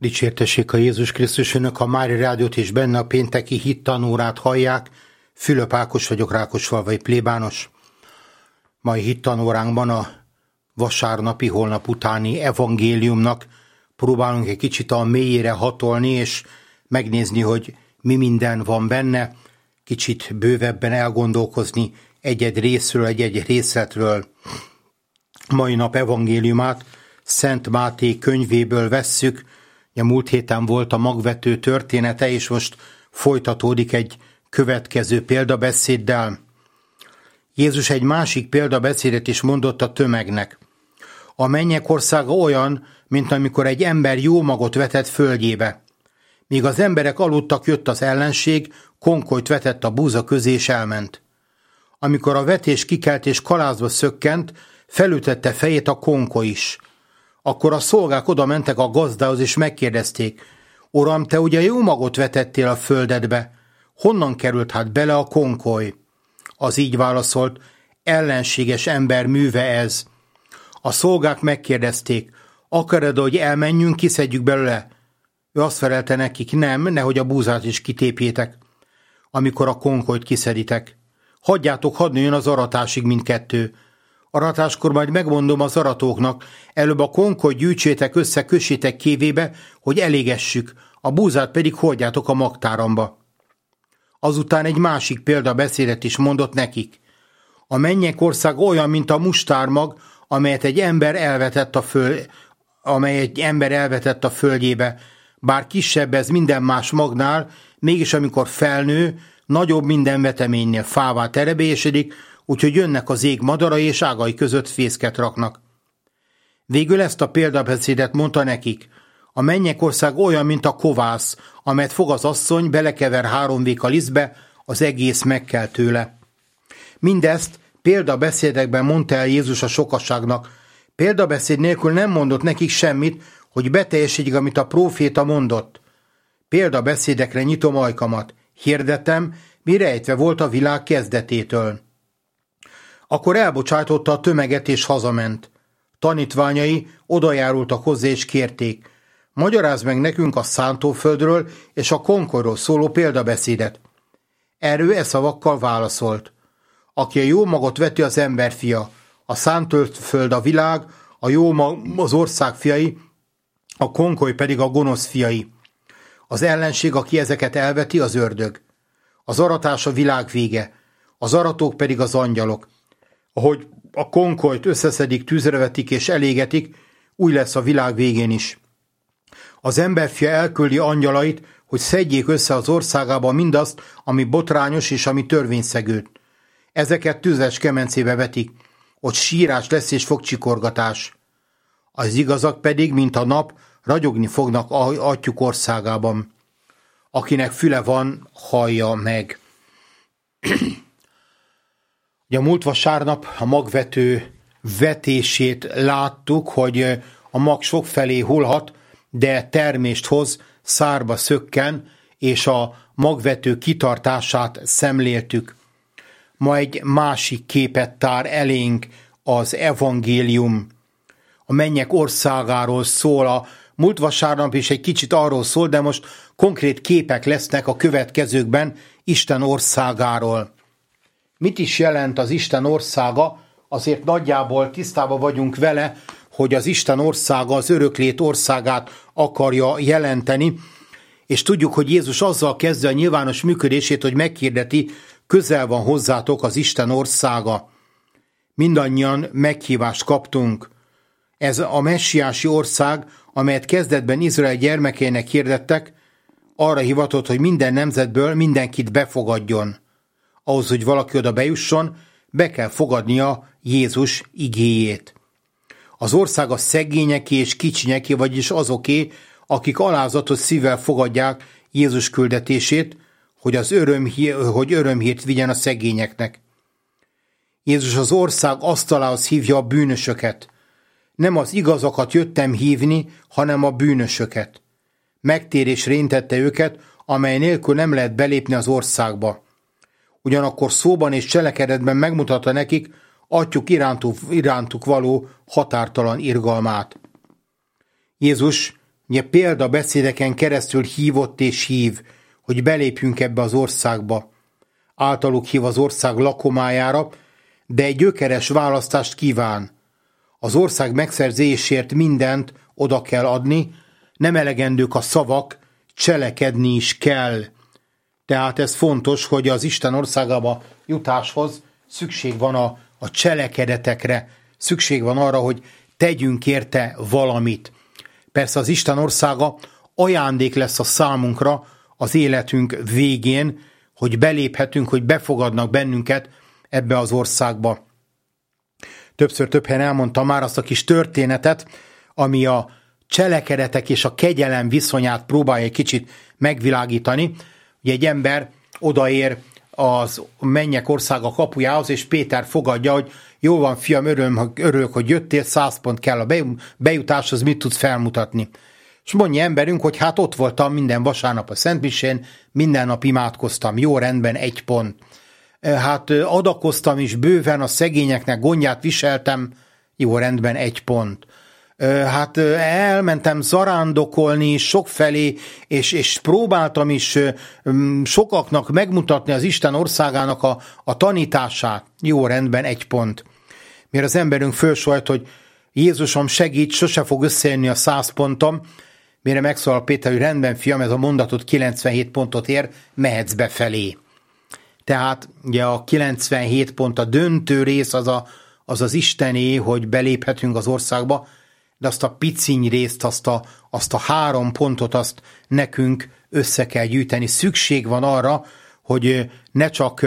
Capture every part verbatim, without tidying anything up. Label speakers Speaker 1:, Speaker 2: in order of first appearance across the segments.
Speaker 1: Dicsértessék a Jézus Krisztus, önök a Mária Rádiót és benne a pénteki hittanórát hallják. Fülöp Ákos vagyok, Rákosfalvai plébános. Mai hittanóránkban a vasárnapi, holnap utáni evangéliumnak próbálunk egy kicsit a mélyére hatolni, és megnézni, hogy mi minden van benne, kicsit bővebben elgondolkozni egy-egy részről, egy-egy részletről. Mai nap evangéliumát Szent Máté könyvéből vesszük. A múlt héten volt a magvető története, és most folytatódik egy következő példabeszéddel. Jézus egy másik példabeszédet is mondott a tömegnek. A mennyek országa olyan, mint amikor egy ember jó magot vetett földjébe. Míg az emberek aludtak, jött az ellenség, konkolyt vetett a búza közé, és elment. Amikor a vetés kikelt és kalázba szökkent, felütette fejét a konkoly is. Akkor a szolgák oda mentek a gazdához, és megkérdezték: Uram, te ugye jó magot vetettél a földedbe, honnan került hát bele a konkoly? Az így válaszolt: ellenséges ember műve ez. A szolgák megkérdezték: akarod, hogy elmenjünk, kiszedjük belőle? Ő azt felelte nekik: nem, nehogy a búzát is kitépjétek, amikor a konkolyt kiszeditek. Hagyjátok, hadd nőjön az aratásig mindkettő. Aratáskor majd megmondom az aratóknak: előbb a konkolyt gyűjtsétek össze, kössétek kévébe, hogy elégessük, a búzát pedig hordjátok a magtáramba. Azután egy másik példabeszédet is mondott nekik. A mennyek ország olyan, mint a mustármag, amelyet egy ember elvetett a föld, amely egy ember elvetett a földjébe. Bár kisebb ez minden más magnál, mégis amikor felnő, nagyobb minden veteménynél, fává terebélyesedik, úgyhogy jönnek az ég madarai, és ágai között fészket raknak. Végül ezt a példabeszédet mondta nekik. A mennyek ország olyan, mint a kovász, amelyet fog az asszony, belekever három vék a lisztbe, az egész megkel tőle. Mindezt példabeszédekben mondta el Jézus a sokaságnak. Példabeszéd nélkül nem mondott nekik semmit, hogy beteljesedjék, amit a próféta mondott. Példabeszédekre nyitom ajkamat. Hirdetem, mi rejtve volt a világ kezdetétől. Akkor elbocsájtotta a tömeget, és hazament. Tanítványai odajárultak hozzá, és kérték: magyarázd meg nekünk a szántóföldről és a konkolyról szóló példabeszédet. Erről e szavakkal válaszolt: aki a jó magot veti, az emberfia, a szántóföld a világ, a jó mag az ország fiai, a konkoly pedig a gonosz fiai. Az ellenség, aki ezeket elveti, az ördög. Az aratás a világ vége, az aratók pedig az angyalok. Ahogy a konkolyt összeszedik, tűzre vetik és elégetik, úgy lesz a világ végén is. Az emberfia elküldi angyalait, hogy szedjék össze az országában mindazt, ami botrányos és ami törvényszegő. Ezeket tüzes kemencébe vetik, ott sírás lesz és fogcsikorgatás. Az igazak pedig, mint a nap, ragyogni fognak atyjuk országában. Akinek füle van, hallja meg. Ugye a múlt vasárnap a magvető vetését láttuk, hogy a mag sokfelé hullhat, de termést hoz, szárba szökken, és a magvető kitartását szemléltük. Ma egy másik képet tár elénk az evangélium. A mennyek országáról szól, a múlt vasárnap is egy kicsit arról szól, de most konkrét képek lesznek a következőkben Isten országáról. Mit is jelent az Isten országa? Azért nagyjából tisztában vagyunk vele, hogy az Isten országa az öröklét országát akarja jelenteni, és tudjuk, hogy Jézus azzal kezdve a nyilvános működését, hogy meghirdeti: közel van hozzátok az Isten országa. Mindannyian meghívást kaptunk. Ez a messiási ország, amelyet kezdetben Izrael gyermekeinek hirdettek, arra hivatott, hogy minden nemzetből mindenkit befogadjon. Ahhoz, hogy valaki oda bejusson, be kell fogadnia Jézus igéjét. Az ország a szegényeké és kicsinyeké, vagyis azoké, akik alázatos szívvel fogadják Jézus küldetését, hogy, az örömhír, hogy örömhírt vigyen a szegényeknek. Jézus az ország asztalához hívja a bűnösöket. Nem az igazakat jöttem hívni, hanem a bűnösöket. Megtérésre intette őket, amely nélkül nem lehet belépni az országba. Ugyanakkor szóban és cselekedetben megmutatta nekik atyuk irántuk, irántuk való határtalan irgalmát. Jézus ugye példabeszédeken keresztül hívott és hív, hogy belépjünk ebbe az országba. Általuk hív az ország lakomájára, de egy gyökeres választást kíván. Az ország megszerzésért mindent oda kell adni, nem elegendők a szavak, cselekedni is kell. Tehát ez fontos, hogy az Isten országába jutáshoz szükség van a, a cselekedetekre, szükség van arra, hogy tegyünk érte valamit. Persze az Isten országa ajándék lesz a számunkra az életünk végén, hogy beléphetünk, hogy befogadnak bennünket ebbe az országba. Többször több helyen elmondtam már azt a kis történetet, ami a cselekedetek és a kegyelem viszonyát próbálja egy kicsit megvilágítani. Ugye egy ember odaér az mennyek országa kapujához, és Péter fogadja, hogy jól van, fiam, öröm, örülök, hogy jöttél, száz pont kell a bejutáshoz, mit tudsz felmutatni. És mondja emberünk, hogy hát ott voltam minden vasárnap a Szentmisén, minden nap imádkoztam, jó, rendben, egy pont. Hát adakoztam is bőven, a szegényeknek gondját viseltem, jó, rendben, egy pont. Hát elmentem zarándokolni sokfelé, és, és próbáltam is sokaknak megmutatni az Isten országának a, a tanítását. Jó, rendben, egy pont. Mire az emberünk fölsólt, hogy Jézusom, segíts, sose fog összejönni a száz pontom, mire megszólal Péter, hogy rendben, fiam, ez a mondatot kilencvenhét pontot ér, mehetsz befelé. Tehát ugye a kilencvenhét pont, a döntő rész az a, az, az Istené, hogy beléphetünk az országba, de azt a piciny részt, azt a, azt a három pontot, azt nekünk össze kell gyűjteni. Szükség van arra, hogy ne csak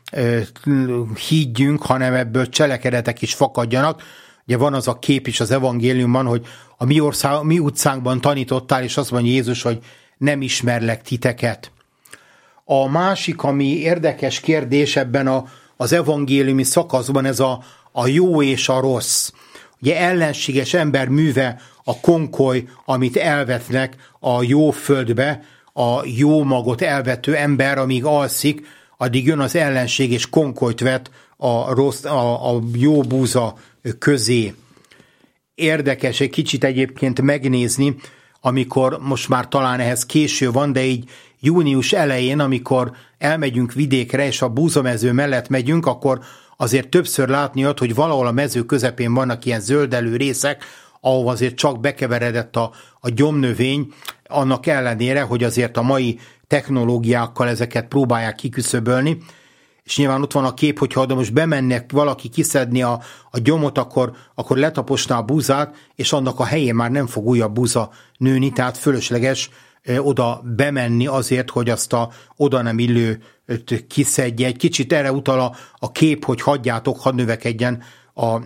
Speaker 1: higgyünk, hanem ebből cselekedetek is fakadjanak. Ugye van az a kép is az evangéliumban, hogy a mi, ország, a mi utcánkban tanítottál, és azt mondja Jézus, hogy nem ismerlek titeket. A másik, ami érdekes kérdés ebben a, az evangéliumi szakaszban, ez a, a jó és a rossz. Ugye ellenséges ember műve a konkoly, amit elvetnek a jó földbe, a jó magot elvető ember, amíg alszik, addig jön az ellenség és konkolyt vet a, rossz, a, a jó búza közé. Érdekes egy kicsit egyébként megnézni, amikor most már talán ehhez késő van, de így június elején, amikor elmegyünk vidékre, és a búzamező mellett megyünk, akkor azért többször látni ott, hogy valahol a mező közepén vannak ilyen zöldelő részek, ahol azért csak bekeveredett a, a gyomnövény, annak ellenére, hogy azért a mai technológiákkal ezeket próbálják kiküszöbölni, és nyilván ott van a kép, hogyha oda most bemennek valaki kiszedni a, a gyomot, akkor, akkor letaposná a búzát, és annak a helyén már nem fog újabb búza nőni, tehát fölösleges ö, oda bemenni azért, hogy azt a oda nem illő kiszedje. Egy kicsit erre utal a, a kép, hogy hagyjátok, hadd növekedjen a, a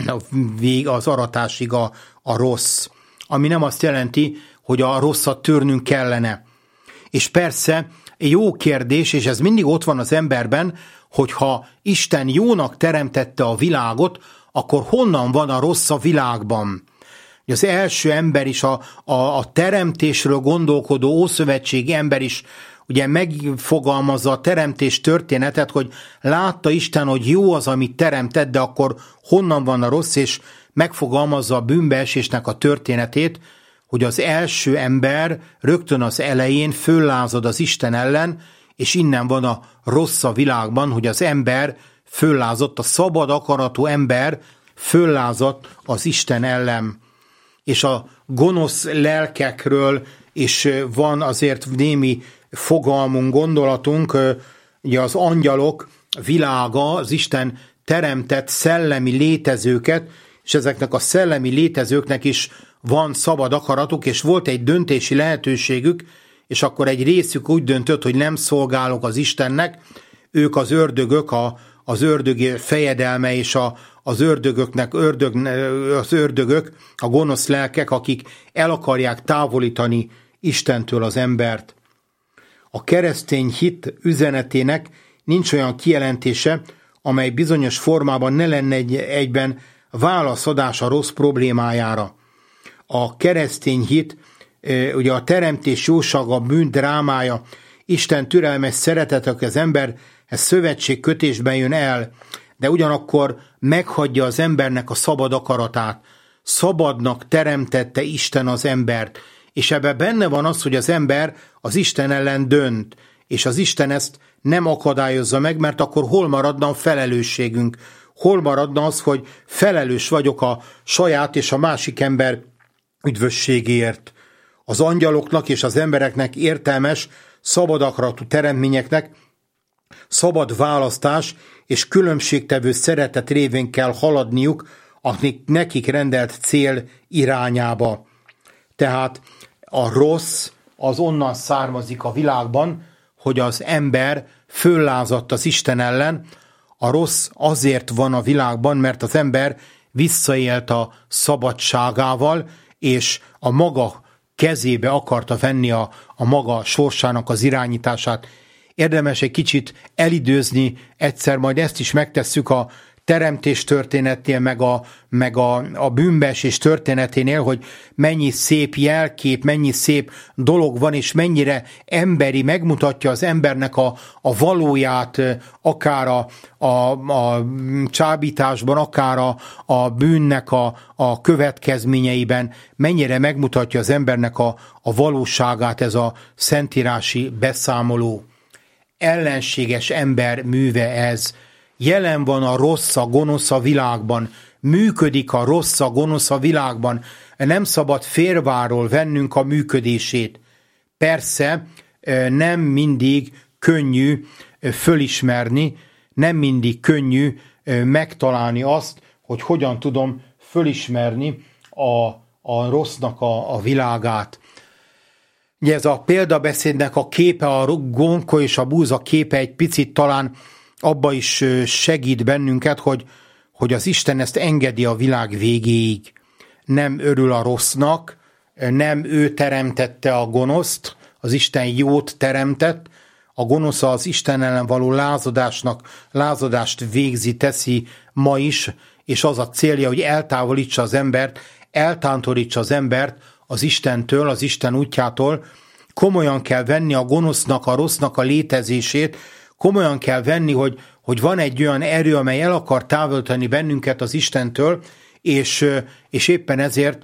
Speaker 1: vég, az aratásig a, a rossz. Ami nem azt jelenti, hogy a rosszat törnünk kellene. És persze jó kérdés, és ez mindig ott van az emberben, hogyha Isten jónak teremtette a világot, akkor honnan van a rossz a világban? Az első ember is, a, a, a teremtésről gondolkodó ószövetségi ember is ugye megfogalmazza a teremtés történetet, hogy látta Isten, hogy jó az, amit teremtett, de akkor honnan van a rossz, és megfogalmazza a bűnbeesésnek a történetét, hogy az első ember rögtön az elején föllázad az Isten ellen, és innen van a rossz a világban, hogy az ember föllázadt, a szabad akaratú ember föllázadt az Isten ellen. És a gonosz lelkekről is van azért némi fogalmunk, gondolatunk, ugye az angyalok világa, az Isten teremtett szellemi létezőket, és ezeknek a szellemi létezőknek is van szabad akaratuk, és volt egy döntési lehetőségük, és akkor egy részük úgy döntött, hogy nem szolgálok az Istennek, ők az ördögök, a, az ördög fejedelme és a, az ördögöknek, ördög, az ördögök, a gonosz lelkek, akik el akarják távolítani Istentől az embert. A keresztény hit üzenetének nincs olyan kijelentése, amely bizonyos formában ne lenne egy, egyben válaszadás a rossz problémájára. A keresztény hit, ugye a teremtés jósága, a bűn drámája, Isten türelmes szeretete, aki az emberhez szövetségkötésben jön el, de ugyanakkor meghagyja az embernek a szabad akaratát. Szabadnak teremtette Isten az embert, és ebben benne van az, hogy az ember az Isten ellen dönt, és az Isten ezt nem akadályozza meg, mert akkor hol maradna a felelősségünk? Hol maradna az, hogy felelős vagyok a saját és a másik ember üdvösségéért? Az angyaloknak és az embereknek értelmes, szabad akaratú teremtményeknek szabad választás és különbségtevő szeretet révén kell haladniuk, akik nekik rendelt cél irányába. Tehát a rossz az onnan származik a világban, hogy az ember föllázadt az Isten ellen. A rossz azért van a világban, mert az ember visszaélt a szabadságával, és a maga kezébe akarta venni a, a maga sorsának az irányítását. Érdemes egy kicsit elidőzni, egyszer majd ezt is megtesszük a teremtés történeténél, meg a, meg a, a bűnbeesés történeténél, hogy mennyi szép jelkép, mennyi szép dolog van, és mennyire emberi, megmutatja az embernek a, a valóját, akár a, a, a csábításban, akár a, a bűnnek a, a következményeiben, mennyire megmutatja az embernek a, a valóságát ez a szentírási beszámoló. Ellenséges ember műve ez. Jelen van a rossz, a gonosz a világban. Működik a rossz, a gonosz a világban. Nem szabad félváról vennünk a működését. Persze nem mindig könnyű fölismerni, nem mindig könnyű megtalálni azt, hogy hogyan tudom fölismerni a, a rossznak a, a világát. Ugye ez a példabeszédnek a képe, a gonka és a búza képe egy picit talán abba is segít bennünket, hogy, hogy az Isten ezt engedi a világ végéig. Nem örül a rossznak, nem ő teremtette a gonoszt, az Isten jót teremtett, a gonosz az Isten ellen való lázadásnak, lázadást végzi, teszi ma is, és az a célja, hogy eltávolítsa az embert, eltántorítsa az embert az Istentől, az Isten útjától. Komolyan kell venni a gonosznak, a rossznak a létezését, komolyan kell venni, hogy, hogy van egy olyan erő, amely el akar távolítani bennünket az Istentől, és, és éppen ezért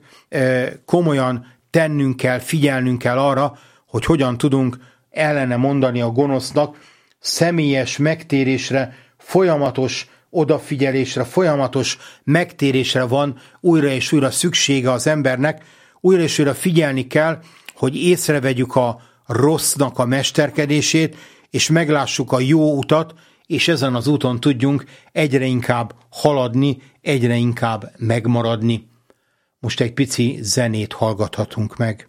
Speaker 1: komolyan tennünk kell, figyelnünk kell arra, hogy hogyan tudunk ellene mondani a gonosznak, személyes megtérésre, folyamatos odafigyelésre, folyamatos megtérésre van újra és újra szüksége az embernek, újra és újra figyelni kell, hogy észrevegyük a rossznak a mesterkedését, és meglássuk a jó utat, és ezen az úton tudjunk egyre inkább haladni, egyre inkább megmaradni. Most egy pici zenét hallgathatunk meg.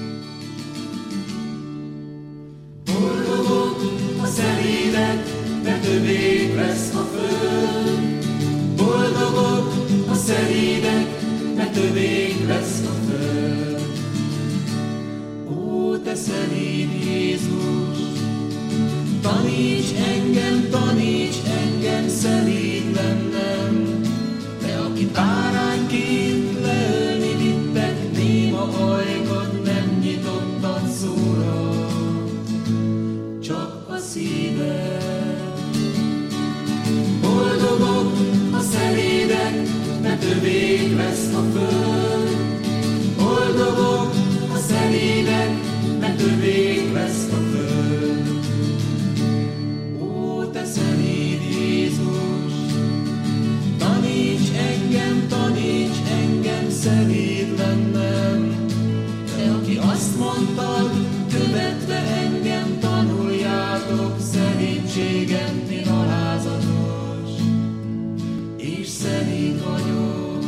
Speaker 2: Boldogok a szelídek, mert övék lesz a föld. Boldogok a szelídek, mert övék lesz a föld. Ó, te szelíd Jézus, taníts engem, taníts engem szelíd lennem. Te, aki bárányként leölni vittek, néma ajkad nem nyitottad szóra, csak a szíved. Boldogok a szelídek, mert övék lesz a föld. Boldogok a szelídek, mert övék lesz a föld. Ó, te szelíd Jézus, taníts engem, taníts engem szelíd lennem. Te, aki azt mondtad, követve engem, tanuljátok, szelídségem én alázatos, és szelíd vagyok.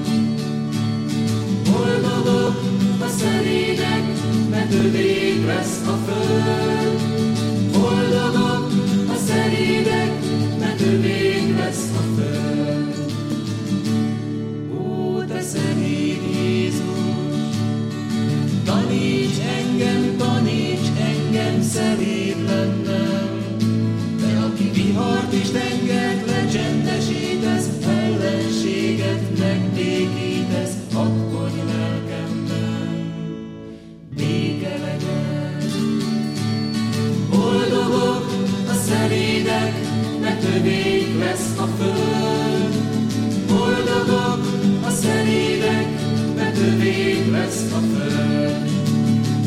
Speaker 2: Boldogok a szelídek, mert övék lesz a föld. Boldogok a szelídek, mert övék lesz a föld. Ó, te szelíd Jézus, taníts engem, taníts engem szelíd lennem. Te, aki vihart és tengert lecsendesítesz, ellenséget megbékítesz, adkodj lelkemben, béke legyen. Boldogok a szelídek, mert övék lesz a föld. Boldogok a szelídek, mert övék lesz a föld.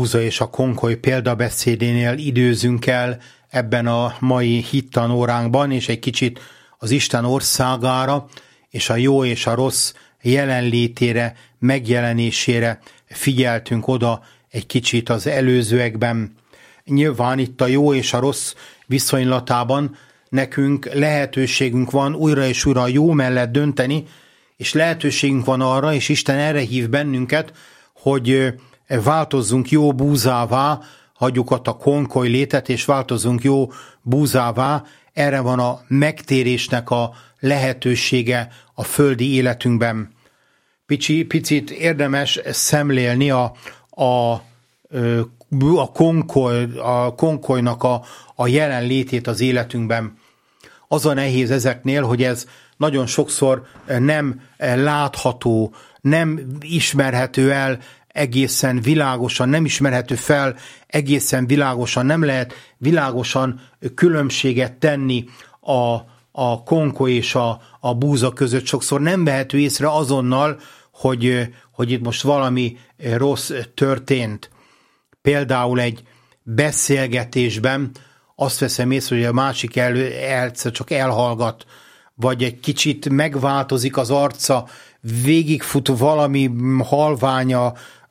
Speaker 1: búza és a konkoly példabeszédénél időzünk el ebben a mai hittanóránkban, és egy kicsit az Isten országára és a jó és a rossz jelenlétére, megjelenésére figyeltünk oda egy kicsit az előzőekben. Nyilván itt a jó és a rossz viszonylatában nekünk lehetőségünk van újra és újra a jó mellett dönteni, és lehetőségünk van arra, és Isten erre hív bennünket, hogy változzunk jó búzává, hagyjuk ott a konkoly létet, és változzunk jó búzává. Erre van a megtérésnek a lehetősége a földi életünkben. Pici, picit érdemes szemlélni a, a, a, konkoly, a konkolynak a, a jelenlétét az életünkben. Az a nehéz ezeknél, hogy ez nagyon sokszor nem látható, nem ismerhető el egészen világosan, nem ismerhető fel egészen világosan, nem lehet világosan különbséget tenni a, a konkoly és a, a búza között. Sokszor nem vehető észre azonnal, hogy, hogy itt most valami rossz történt. Például egy beszélgetésben azt veszem észre, hogy a másik elő, egyszer csak elhallgat, vagy egy kicsit megváltozik az arca, végigfut valami halványa,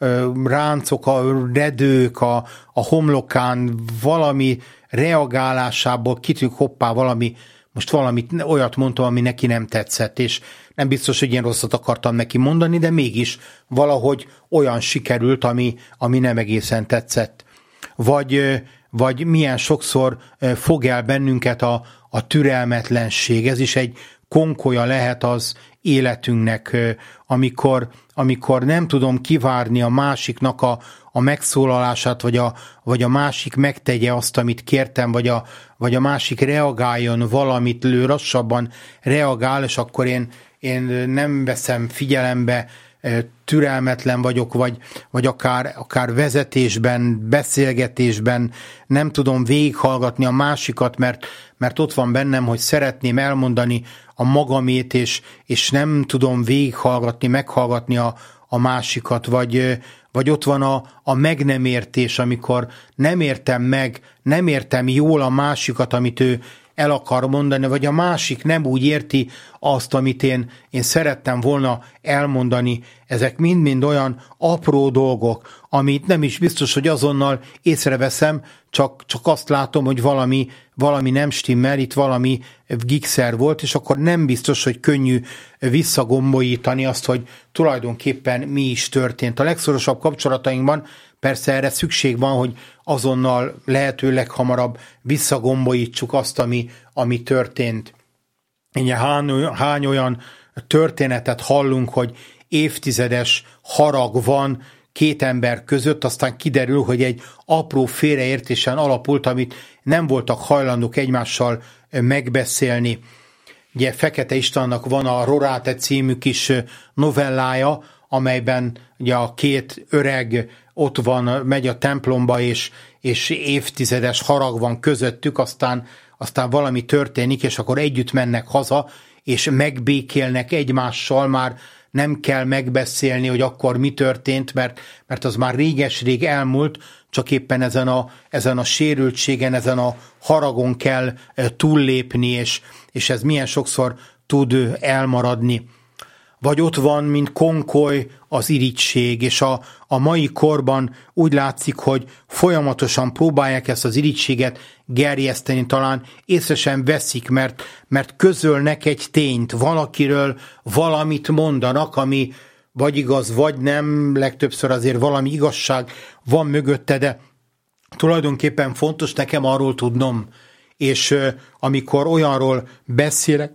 Speaker 1: ráncok, a redők a, a homlokán, valami reagálásából kitűnik, hoppá, valami, most valamit olyat mondtam, ami neki nem tetszett, és nem biztos, hogy én rosszat akartam neki mondani, de mégis valahogy olyan sikerült, ami, ami nem egészen tetszett. Vagy, vagy milyen sokszor fog el bennünket a, a türelmetlenség. Ez is egy konkolya lehet az életünknek, amikor, amikor nem tudom kivárni a másiknak a, a megszólalását, vagy a, vagy a másik megtegye azt, amit kértem, vagy a, vagy a másik reagáljon valamit, lő lassabban reagál, és akkor én, én nem veszem figyelembe, türelmetlen vagyok, vagy, vagy akár, akár vezetésben, beszélgetésben nem tudom végighallgatni a másikat, mert, mert ott van bennem, hogy szeretném elmondani a magamét, és, és nem tudom végighallgatni, meghallgatni a, a másikat, vagy, vagy ott van a, a meg nem értés, amikor nem értem meg, nem értem jól a másikat, amit ő el akar mondani, vagy a másik nem úgy érti azt, amit én, én szerettem volna elmondani. Ezek mind-mind olyan apró dolgok, amit nem is biztos, hogy azonnal észreveszem, csak, csak azt látom, hogy valami, valami nem stimmel, itt valami gigszer volt, és akkor nem biztos, hogy könnyű visszagombolítani azt, hogy tulajdonképpen mi is történt. A legszorosabb kapcsolatainkban persze erre szükség van, hogy azonnal lehetőleg hamarabb visszagombolítsuk azt, ami, ami történt. Ugye hány, hány olyan történetet hallunk, hogy évtizedes harag van két ember között, aztán kiderül, hogy egy apró félreértésen alapult, amit nem voltak hajlandók egymással megbeszélni. Ugye Fekete Istvánnak van a Roráte című kis novellája, amelyben ugye a két öreg ott van, megy a templomba, és, és évtizedes harag van közöttük, aztán, aztán valami történik, és akkor együtt mennek haza, és megbékélnek egymással, már nem kell megbeszélni, hogy akkor mi történt, mert, mert az már réges-rég elmúlt, csak éppen ezen a, ezen a sérültségen, ezen a haragon kell túllépni, és, és ez milyen sokszor tud elmaradni. Vagy ott van, mint konkoly, az irigység, és a, a mai korban úgy látszik, hogy folyamatosan próbálják ezt az irigységet gerjeszteni, talán észre sem veszik, mert, mert közölnek egy tényt, valakiről valamit mondanak, ami vagy igaz, vagy nem, legtöbbször azért valami igazság van mögötte, de tulajdonképpen fontos nekem arról tudnom, és amikor olyanról beszélek,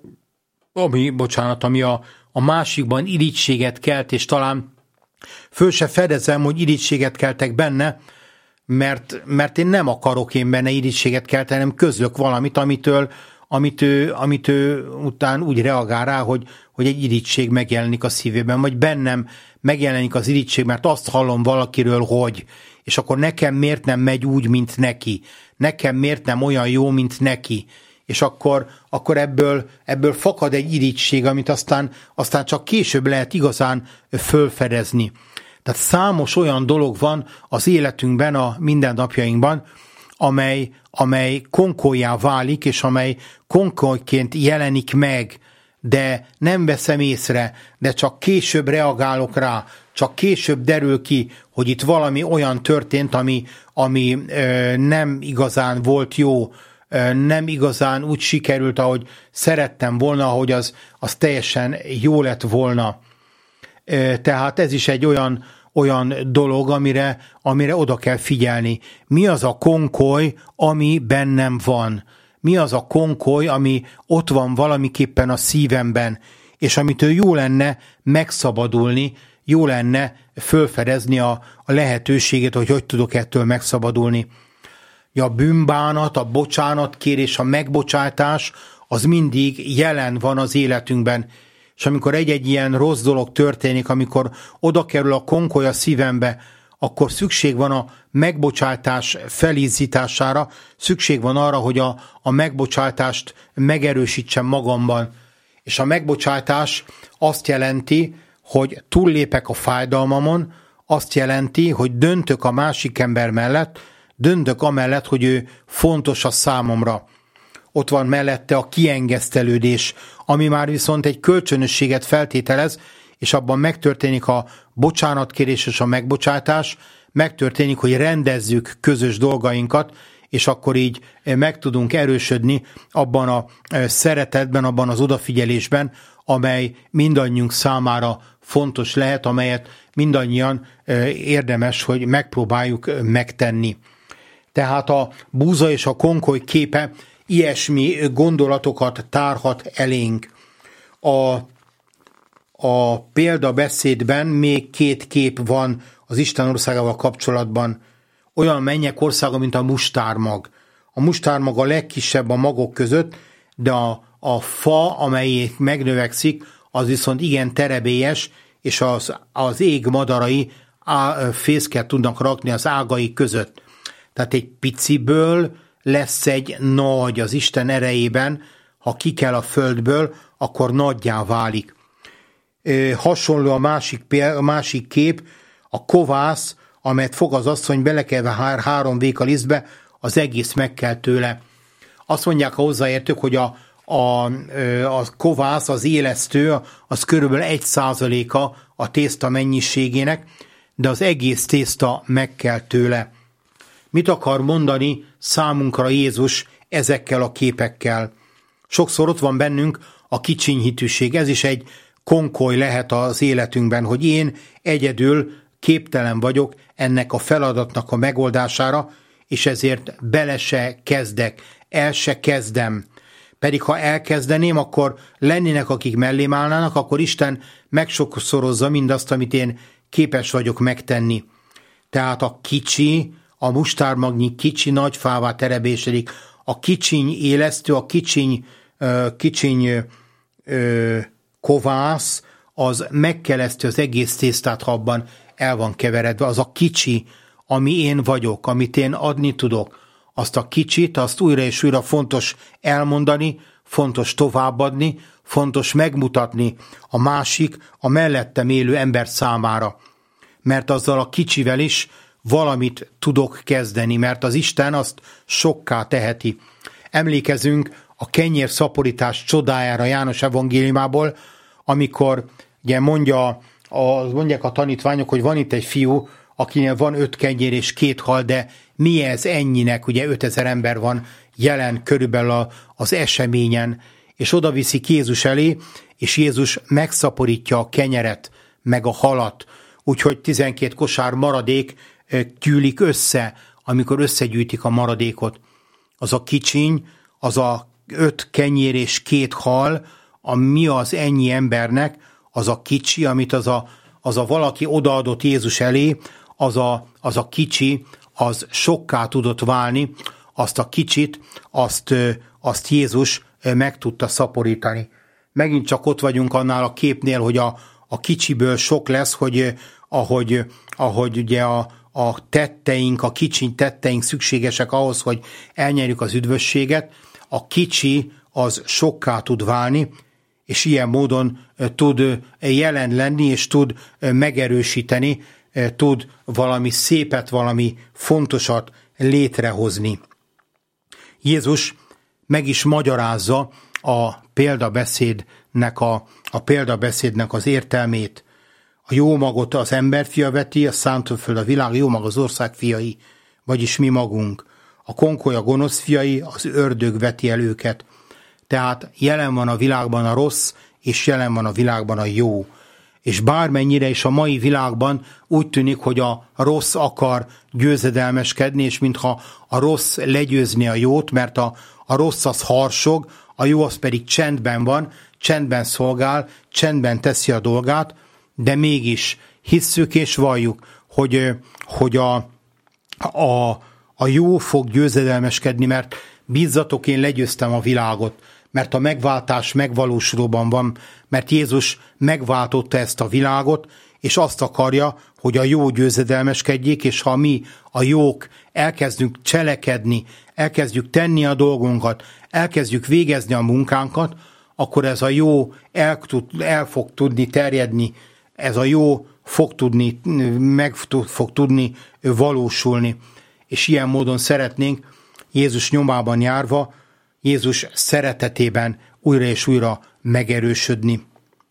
Speaker 1: ami, bocsánat, ami a a másikban irigységet kelt, és talán föl se fedezem, hogy irigységet keltek benne, mert, mert én nem akarok én benne irigységet kelteni, hanem közlök valamit, amitől, amit ő, amit ő után úgy reagál rá, hogy, hogy egy irigység megjelenik a szívében, vagy bennem megjelenik az irigység, mert azt hallom valakiről, hogy, és akkor nekem miért nem megy úgy, mint neki, nekem miért nem olyan jó, mint neki, és akkor, akkor ebből, ebből fakad egy irigység, amit aztán, aztán csak később lehet igazán fölfedezni. Tehát számos olyan dolog van az életünkben, a mindennapjainkban, amely, amely konkolyá válik, és amely konkolyként jelenik meg, de nem veszem észre, de csak később reagálok rá, csak később derül ki, hogy itt valami olyan történt, ami, ami ö, nem igazán volt jó, ö, nem igazán úgy sikerült, ahogy szerettem volna, ahogy az, az teljesen jó lett volna. Ö, tehát ez is egy olyan, olyan dolog, amire, amire oda kell figyelni. Mi az a konkoly, ami bennem van? Mi az a konkoly, ami ott van valamiképpen a szívemben, és amitől jó lenne megszabadulni, jó lenne fölfedezni a, a lehetőséget, hogy hogy tudok ettől megszabadulni. A bűnbánat, a bocsánatkérés, a megbocsátás, az mindig jelen van az életünkben. És amikor egy-egy ilyen rossz dolog történik, amikor oda kerül a konkoly a szívembe, akkor szükség van a megbocsátás felízítására, szükség van arra, hogy a, a megbocsátást megerősítsem magamban. És a megbocsátás azt jelenti, hogy túllépek a fájdalmamon, azt jelenti, hogy döntök a másik ember mellett, döntök amellett, hogy ő fontos a számomra. Ott van mellette a kiengesztelődés, ami már viszont egy kölcsönösséget feltételez, és abban megtörténik a bocsánatkérés és a megbocsátás, megtörténik, hogy rendezzük közös dolgainkat, és akkor így meg tudunk erősödni abban a szeretetben, abban az odafigyelésben, amely mindannyiunk számára fontos lehet, amelyet mindannyian érdemes, hogy megpróbáljuk megtenni. Tehát a búza és a konkoly képe ilyesmi gondolatokat tárhat elénk. A, a példabeszédben még két kép van az Isten országával kapcsolatban. Olyan mennyek országa, mint a mustármag. A mustármag a legkisebb a magok között, de a, a fa, amely megnövekszik, az viszont igen terebélyes, és az, az ég madarai á, fészket tudnak rakni az ágai között. Tehát egy piciből lesz egy nagy az Isten erejében, ha kikel a földből, akkor nagyjá válik. E, hasonló a másik, a másik kép, a kovász, amelyet fog az asszony, belekelve hár, három vék a lisztbe, az egész meg kell tőle. Azt mondják a hozzáértők, hogy a, a, a kovász, az élesztő, az körülbelül egy százaléka a tészta mennyiségének, de az egész tészta meg kell tőle. Mit akar mondani számunkra Jézus ezekkel a képekkel? Sokszor ott van bennünk a kicsinyhitűség, ez is egy konkoly lehet az életünkben, hogy én egyedül képtelen vagyok ennek a feladatnak a megoldására, és ezért bele se kezdek, el se kezdem. Pedig ha elkezdeném, akkor lennének, akik mellém állnának, akkor Isten megsokszorozza mindazt, amit én képes vagyok megtenni. Tehát a kicsi, a mustármagnyi kicsi nagy fává terebésedik, a kicsiny élesztő, a kicsiny, uh, kicsiny uh, kovász, az megkeleszti az egész tésztát, ha abban el van keveredve. Az a kicsi, ami én vagyok, amit én adni tudok, azt a kicsit, azt újra és újra fontos elmondani, fontos továbbadni, fontos megmutatni a másik, a mellettem élő ember számára. Mert azzal a kicsivel is valamit tudok kezdeni, mert az Isten azt sokká teheti. Emlékezünk a kenyér szaporítás csodájára János evangéliumából, amikor ugye mondja, a, mondják a tanítványok, hogy van itt egy fiú, akinél van öt kenyér és két hal, de mi ez ennyinek, ugye ötezer ember van jelen körülbelül a, az eseményen, és oda viszik Jézus elé, és Jézus megszaporítja a kenyeret, meg a halat, úgyhogy tizenkét kosár maradék gyűlik össze, amikor összegyűjtik a maradékot. Az a kicsiny, az a öt kenyér és két hal, a mi az ennyi embernek, az a kicsi, amit az a, az a valaki odaadott Jézus elé, az a, az a kicsi, az sokká tudott válni, azt a kicsit, azt, azt Jézus meg tudta szaporítani. Megint csak ott vagyunk annál a képnél, hogy a, a kicsiből sok lesz, hogy ahogy, ahogy ugye a, a tetteink, a kicsiny tetteink szükségesek ahhoz, hogy elnyerjük az üdvösséget, a kicsi az sokká tud válni, és ilyen módon tud jelen lenni, és tud megerősíteni, tud valami szépet, valami fontosat létrehozni. Jézus meg is magyarázza a példabeszédnek, a, a példabeszédnek az értelmét. A jó magot az emberfia veti, a szántóföld a világ, jó mag az ország fiai, vagyis mi magunk. A konkoly a gonosz fiai, az ördög veti el őket. Tehát jelen van a világban a rossz, és jelen van a világban a jó. És bármennyire is a mai világban úgy tűnik, hogy a rossz akar győzedelmeskedni, és mintha a rossz legyőzni a jót, mert a, a rossz az harsog, a jó az pedig csendben van, csendben szolgál, csendben teszi a dolgát, de mégis hisszük és valljuk, hogy, hogy a, a, a jó fog győzedelmeskedni, mert bízzatok, én legyőztem a világot, mert a megváltás megvalósulóban van, mert Jézus megváltotta ezt a világot, és azt akarja, hogy a jó győzedelmeskedjék, és ha mi a jók elkezdünk cselekedni, elkezdjük tenni a dolgunkat, elkezdjük végezni a munkánkat, akkor ez a jó el, tud, el fog tudni terjedni, ez a jó fog tudni, meg fog tudni valósulni. És ilyen módon szeretnénk Jézus nyomában járva, Jézus szeretetében újra és újra megerősödni.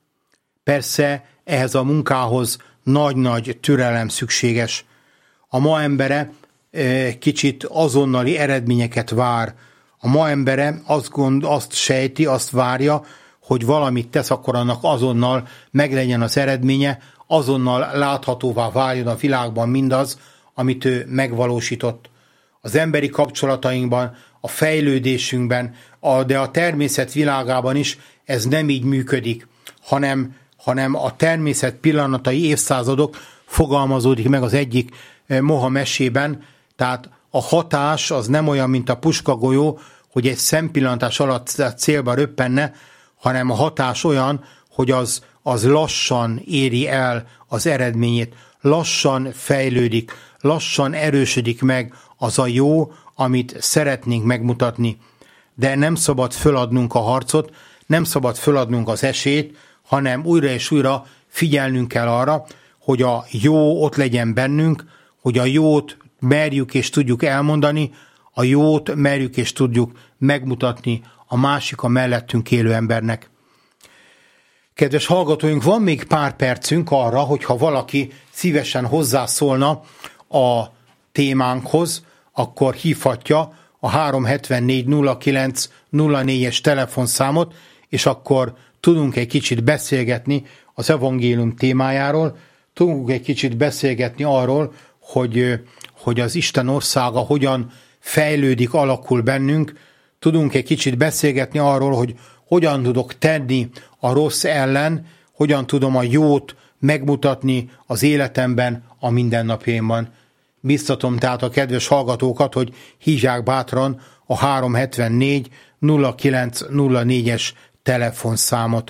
Speaker 1: Persze ehhez a munkához nagy-nagy türelem szükséges. A ma embere kicsit azonnali eredményeket vár. A ma embere azt, gond, azt sejti, azt várja, hogy valamit tesz, akkor annak azonnal meglegyen az eredménye, azonnal láthatóvá váljon a világban mindaz, amit ő megvalósított. Az emberi kapcsolatainkban, a fejlődésünkben, a, de a természet világában is ez nem így működik, hanem, hanem a természet pillanatai, évszázadok fogalmazódik meg az egyik moha mesében, tehát a hatás az nem olyan, mint a puskagolyó, hogy egy szempillantás alatt célba röppenne, hanem a hatás olyan, hogy az, az lassan éri el az eredményét, lassan fejlődik, lassan erősödik meg az a jó, amit szeretnénk megmutatni. De nem szabad föladnunk a harcot, nem szabad föladnunk az esélyt, hanem újra és újra figyelnünk kell arra, hogy a jó ott legyen bennünk, hogy a jót merjük és tudjuk elmondani, a jót merjük és tudjuk megmutatni a másik, a mellettünk élő embernek. Kedves hallgatóink, van még pár percünk arra, hogyha valaki szívesen hozzászólna a témánkhoz, akkor hívhatja a három hetvennégy nulla kilenc nulla négyes telefonszámot, és akkor tudunk egy kicsit beszélgetni az evangélium témájáról, tudunk egy kicsit beszélgetni arról, hogy, hogy az Isten országa hogyan fejlődik, alakul bennünk, tudunk egy kicsit beszélgetni arról, hogy hogyan tudok tenni a rossz ellen, hogyan tudom a jót megmutatni az életemben, a mindennapjaimban. Biztatom tehát a kedves hallgatókat, hogy hívják bátran a három hetvennégy nulla kilenc nulla négyes telefonszámot.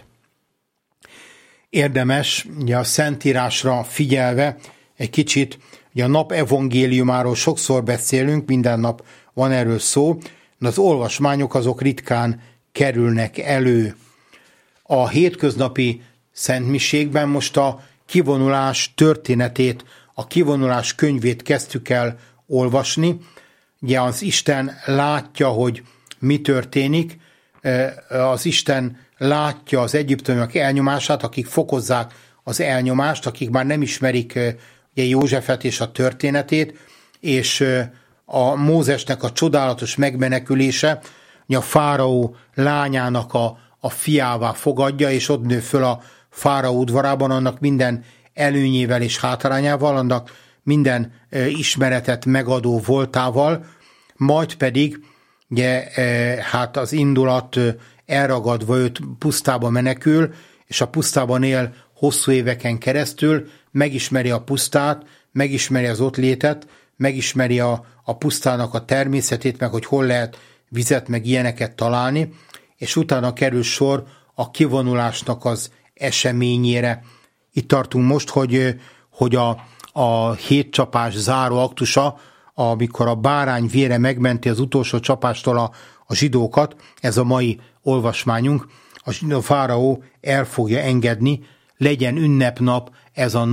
Speaker 1: Érdemes ugye a Szentírásra figyelve egy kicsit, ugye a nap evangéliumáról sokszor beszélünk, minden nap van erről szó, de az olvasmányok azok ritkán kerülnek elő. A hétköznapi szentmiségben most a kivonulás történetét, a kivonulás könyvét kezdtük el olvasni. Ugye az Isten látja, hogy mi történik, az Isten látja az egyiptomiak elnyomását, akik fokozzák az elnyomást, akik már nem ismerik ugye Józsefet és a történetét, és a Mózesnek a csodálatos megmenekülése, a fáraó lányának a, a fiává fogadja, és ott nő föl a fáraó udvarában, annak minden előnyével és hátrányával, annak minden e, ismeretet megadó voltával, majd pedig ugye, e, hát az indulat e, elragadva őt pusztába menekül, és a pusztában él hosszú éveken keresztül, megismeri a pusztát, megismeri az ott létet, megismeri a, a pusztának a természetét, meg hogy hol lehet vizet, meg ilyeneket találni, és utána kerül sor a kivonulásnak az eseményére. Itt tartunk most, hogy, hogy a, a hét csapás záró aktusa, amikor a bárány vére megmenti az utolsó csapástól a, a zsidókat, ez a mai olvasmányunk, a fáraó el fogja engedni, legyen ünnepnap ez a nap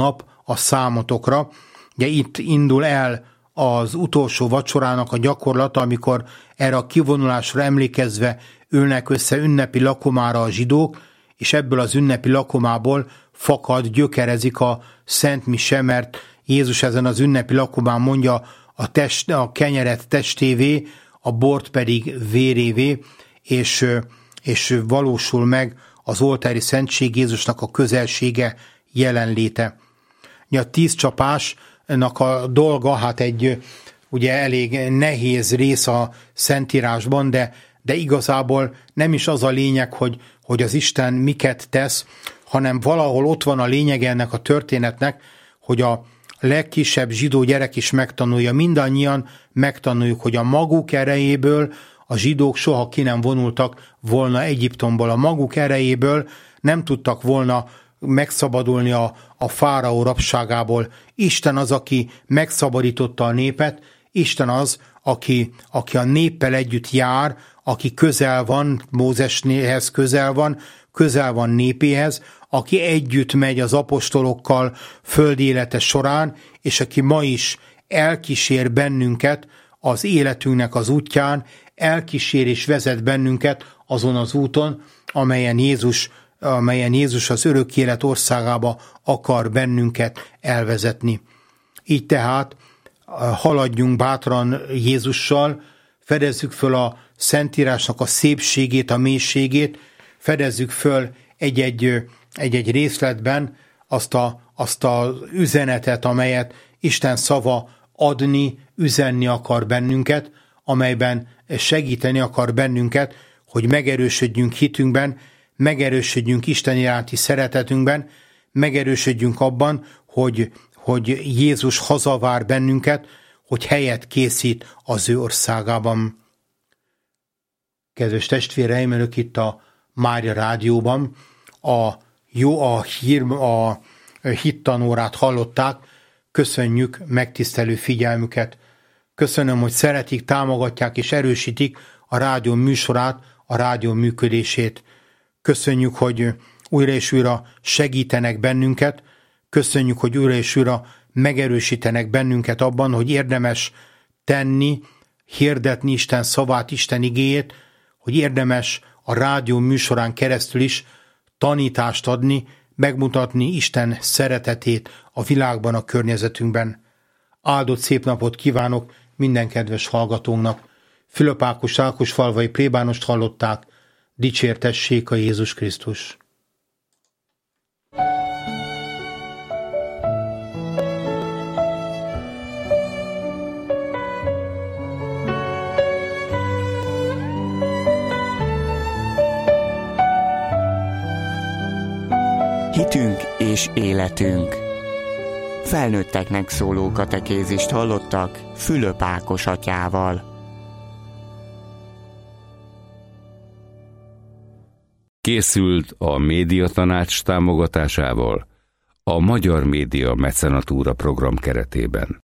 Speaker 1: a számotokra. Ugye itt indul el az utolsó vacsorának a gyakorlata, amikor erre a kivonulásra emlékezve ülnek össze ünnepi lakomára a zsidók, és ebből az ünnepi lakomából fakad, gyökerezik a Szent Mise, mert Jézus ezen az ünnepi lakomán mondja a, test, a kenyeret testévé, a bort pedig vérévé, és, és valósul meg az oltári szentség, Jézusnak a közelsége, jelenléte. A tíz csapásnak a dolga, hát egy ugye elég nehéz rész a Szentírásban, de, de igazából nem is az a lényeg, hogy, hogy az Isten miket tesz, hanem valahol ott van a lényege ennek a történetnek, hogy a legkisebb zsidó gyerek is megtanulja, mindannyian megtanuljuk, hogy a maguk erejéből a zsidók soha ki nem vonultak volna Egyiptomból, a maguk erejéből nem tudtak volna megszabadulni a, a fáraó rabságából. Isten az, aki megszabadította a népet, Isten az, aki, aki a néppel együtt jár, aki közel van, Mózeshez közel van, közel van népéhez, aki együtt megy az apostolokkal földi élete során, és aki ma is elkísér bennünket az életünknek az útján, elkísér és vezet bennünket azon az úton, amelyen Jézus, amelyen Jézus az örök élet országába akar bennünket elvezetni. Így tehát haladjunk bátran Jézussal, fedezzük föl a Szentírásnak a szépségét, a mélységét, fedezzük föl egy-egy, egy-egy részletben azt, a, azt az üzenetet, amelyet Isten szava adni, üzenni akar bennünket, amelyben segíteni akar bennünket, hogy megerősödjünk hitünkben, megerősödjünk Isten iránti szeretetünkben, megerősödjünk abban, hogy, hogy Jézus hazavár bennünket, hogy helyet készít az ő országában. Kedves testvéreim, önök itt a Mária Rádióban a jó a hír, a hittanórát hallották. Köszönjük megtisztelő figyelmüket. Köszönöm, hogy szeretik, támogatják és erősítik a rádió műsorát, a rádió működését. Köszönjük, hogy újra és újra segítenek bennünket. Köszönjük, hogy újra és újra megerősítenek bennünket abban, hogy érdemes tenni, hirdetni Isten szavát, Isten igéjét, hogy érdemes a rádió műsorán keresztül is tanítást adni, megmutatni Isten szeretetét a világban, a környezetünkben. Áldott szép napot kívánok minden kedves hallgatónknak. Fülöp Ákos Ákosfalvai plébánost hallották. Dicsértessék a Jézus Krisztus!
Speaker 3: Hitünk és életünk. Felnőtteknek szóló katekézist hallottak Fülöp Ákos atyával.
Speaker 4: Készült a Médiatanács támogatásával a Magyar Média Mecenatúra program keretében.